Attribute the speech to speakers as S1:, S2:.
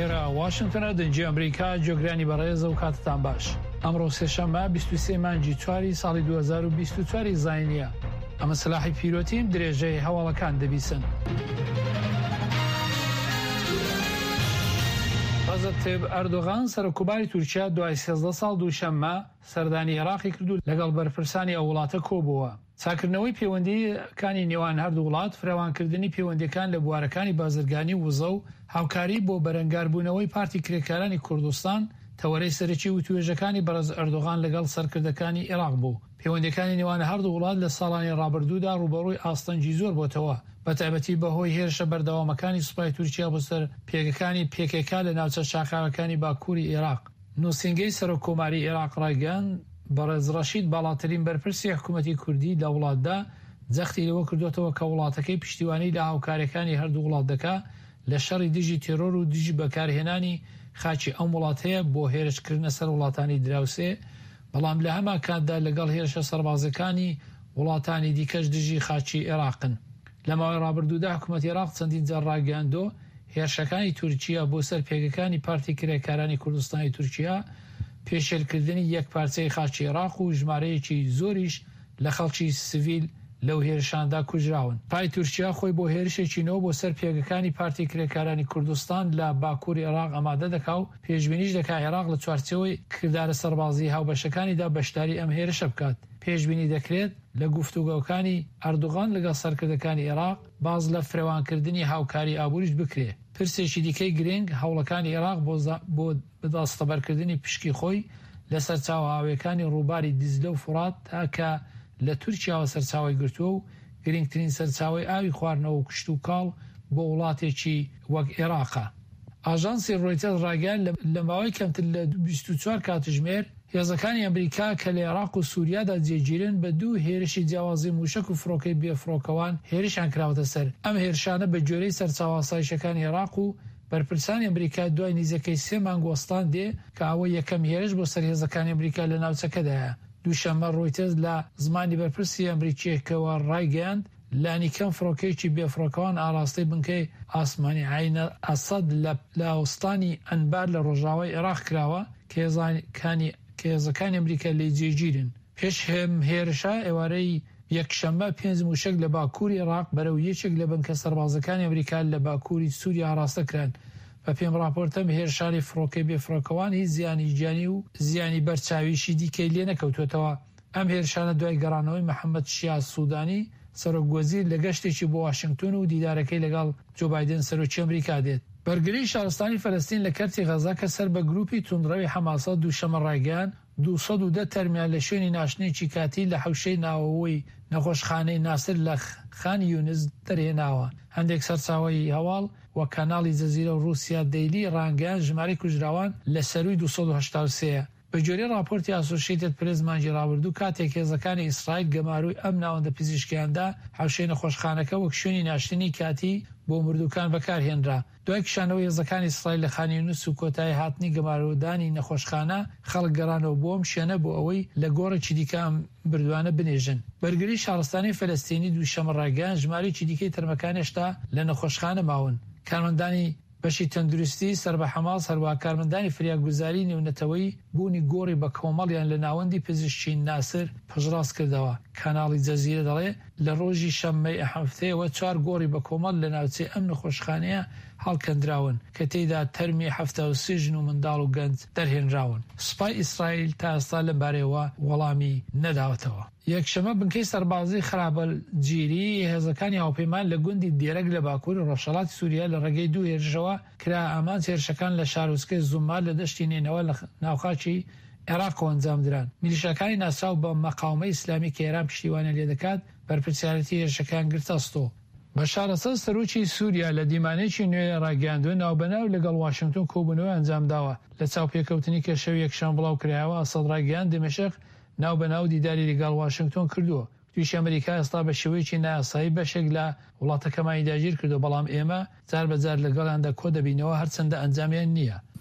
S1: لێرە واشنگتنە دەنجی ئەمریکا جۆگرانی بەڕێز و کاتتان باش. ئەمڕۆ سێشەممە 23 مانگی 4 ساڵی 2024 زاینیە. ئەمە سلاحی پیرۆتیم درێژەی هەواڵەکان دەبیسن. ڕەزەب تایب ئەردۆغان سەرۆکوباری تورکیا دوای 13 ساڵ دووشەممە سەردانی عێراقی کردو لەگەڵ بەرپرسانی ئەو وڵاتە کۆبووە. چاکردنەوەی پەیوەندیەکانی نێوان هەردوو وڵات فراوانکردنی پەیوەندیەکان لە بوارەکانی بازرگانی وزە و هاوکاری بۆ بەرەنگاربوونەوەی پارتی کرێکارانی کوردستان تەوەرەی سەرەکی و توێژەکانی بەڕێز ئەردۆغان لەگەڵ سەرکردەکانی عێراق بوو. پەیوەندیەکانی نێوان هەردوو وڵات لە ساڵانی ڕابردوودا ڕوبەڕووی ئاستەنجی زۆر بۆتەوە، بەتایبەتی بەهۆی هێرشە بەردەوامەکانی سوپای تورکیا بۆ سەر پێگەکانی پێکێکا لە ناوچە شاخاوەکانی باکووری عێراق. نووسینگەی سەرۆکۆماری عێراق ڕایگەیاند بەڕێز ڕەشید باڵاترین بەرپرسی حکوومەتی کوردی لە وڵاتدا جەختی لەوە کردوتەوە کە وڵاتەکەی پشتیوانی لە هاوکاریەکانی هەردوو وڵات دەکا لە شەڕی دژی تێرۆر و دژی بەکارهێنانی خاچی ئەم وڵاتەیە بۆ هێرشکردنە سەر وڵاتانی دراوسێ، بەڵام لە هەمان کاتدا لەگەڵ هێرشە سەربازەکانی وڵاتانی دیکەش دژی خاچی عێراقن. لە ماوەی ڕابردوودا حکوومەتی عێراق چەندین جار ڕاگەیاندۆ هێرشەکانی تورکیا بۆ سەر پێگەکانی پارتی کرێکارانی کوردستانی تورکیا پێشێلکردنی یەک پارچەی خاچی عێراق و ژمارەیەکی زۆریش لە خەڵکی سڤیل لەو هێرشاندا کوژراون. پای تورکیا خۆی بۆ هێرشێکینەوە بۆ سەر پێگەکانی پارتی کرێکارانی کوردستان لە باکووری عێراق ئامادە دەکا و پێشبینیش دەکا عێراق لە چوارچەوەی کردارە سەربازی هاوبەشەکانیدا بەشداری ئەم هێرشە بکات. پێشبینی دەکرێت لە گفتوگۆکانی ئەردۆغان لەگەڵ سەرکردەکانی عێراق باز لە فرێوانکردنی هاوکاری ئابووریش بکرێ. پرسێکی دیکەی گرنگ هەوڵەکانی عێراق بۆ بەداستەبەرکردنی پشکی خۆی لە سەرچاوە ئاویەکانی ڕووباری دیزلە و فورات تاکە لە تورکیاوە سەرچاوی گرتووە و گرنگترین سەرچاوی ئاوی خواردنەوە و کشت و کاڵ بۆ وڵاتێکی وەک عێراقە. ئاژانسی ڕۆیتەرز ڕاگەیاند لە ماوەی کەمتر لە 24 کاتژمێر هێزەکانی ئەمریکا کە لە عێراق و سووریادا جێگیرن بە دوو هێرشی جیاوازی موشک و فڕۆکەی بێفڕۆکەوان هێرشیان کراوەتە سەر. ئەم هێرشانە بە جۆرەی سەرچاوە ئاسایشەکانی عێراق و بەرپرسانی ئەمریکا دوای نزیکەی 3 مانگ وەستان دێ کە ئەوە یەکەم هێرش بۆ سەر هێزەکانی ئەمریکا لە ناوچەکەدایە. دووشەممە ڕۆیتەرز لە زمانی بەرپرسی ئەمریکیەکەوە ڕایگەیاند لانیکەم فڕۆکەیەکی بێفڕۆکەوان ئاراستەی بنکەی ئاسمانی عینە ئەسەد لە ئەوستانی ئەنبار لە ڕۆژاوای عێراق کراوە کە هێزەکانی ئەمریکا لێی جێگیرن. پێش هێرشە ئێوارەی یەکشەممە 5 موشک لە باکووری عێراق بەرەو یەکێک لە بنکە سەربازەکانی ئەمریکا لە باکووری سووریا ئاراستە کران. بە پێم راپۆرتەم هێرشانی فڕۆکەی بێفڕۆکەوان هیچ زیانی گیانی و زیانی بەرچاویشی دیکەی لێ نەکەوتوێتەوە. ئەم هێرشانە دوای گەڕانەوەی محەممەد شیاز سوودانی سەرۆکوەزیر لە گەشتێکی بۆ واشنگتن و دیدارەکەی لەگەڵ جۆ بایدن سەرۆکی ئەمریکا دێت. بەرگری شارستانی فەلەستین لە کەرتی غەزا کە سەر بە گروپی توندڕەوی حەماسە دووشەمە ڕایگەیاند 210 تەرمیان لە شوێنی ناشنێکی کاتی لە حوشەی ناوەوەی نەخۆشخانەی ناسر لە خانی یونس دەرهێناوە. هەندێک سەرچاوی هەواڵ وە کاناڵی جەزیرە و رووسیا دەیلی ڕانگەیان ژمارەی کوژراوان لە سەرووی 283. بە جۆرەی راپۆرتی ئاسۆشیێتد پرێس مانگی ڕابردوو کاتێک هێزەکانی ئیسرائیل گەماروی ئەم ناوەندە پزیشکیاندا حوشەی نەخۆشخانەکە وەک شوێنی ناشتنی کاتی بۆ مردووکان بەکارهێنرا. دوای کشانەوەی هێزەکانی ئیسرائیل لە خانی یونس و کۆتایی هاتنی گەمارۆدانی نەخۆشخانە خەڵک گەڕانەوە بۆم شوێنە بۆ ئەوەی لە گۆڕێکی دیکەم بردوانە بنێژن. بەرگری شارستانی فەلەستینی دووشەمە ڕایگەیاند ژمارەیەکی دیکەی تەرمەکانیشتا لە نەخۆشخانە ماون. کارمەندانی بەشی تەندروستی سەر بە حەماس هەروە کارمەندانی فریاگوزاری نێونەتەوەی بوونی گۆڕی بە کۆمەڵیان لە ناوەندی پزیشکی ناسر پژڕاست کردەوە. کاناڵی جەزیرە دەڵێ لە ڕۆژی شەممەی هەفتەیەوە 4 گۆڕی بە کۆمەڵ لە ناوچەی ئەم نەخۆشخانەیە هەڵکەندراون کە تێیدا تەرمی 73 ژن و منداڵ و گەنج دەرهێنراون. سوپای ئیسرائیل تا ئێستا لە بارەوە وەڵامی نەداوەتەوە. یەکشەمە بنکەی سەربازی خراپەلگیری هێزەکانی هاوپەیمان لە گوندی دێرەک لە باکووری ڕۆژهەڵاتی سووریا لە ڕێگەی دوو هێرشەوە کرا ئامان هێرشەکان لە شارۆچکەی زومال لە دەشتی نێنەوە لە ناوخاچی عێراقەوە ئەنجامدران. میلیشەکانی ناسراو بە مەقاومەی ئیسلامی کە ئێران پشتیوانیان لێ دەکات بەرپرسیارەتی هێرشەکان گرتەستۆ. بەشار ئەسەد سەرۆکی سووریا لە دیمانەیەکی نوێ ڕاگەیاندووە ناوبەناو لەگەڵ واشنگتن کۆبوونەوەی ئەنجامداوە. لە چاوپێکەوتنی کە شەو یەکشەممە بڵاو کرایەوە ئەسەد ڕاگەیاند دمەشق ناوبەناو دیداری لەگەڵ واشنگتن کردووە. تویشی ئەمریکا ئێستا بە شێوەیەکی نایاسایی بەشێک لە وڵاتەکەمانی داگیر کردو، بەڵام ئێمە جار بەجار لەگەڵیاندا کۆ دەبینەوە هەرچەندە ئەنجامیان نییە.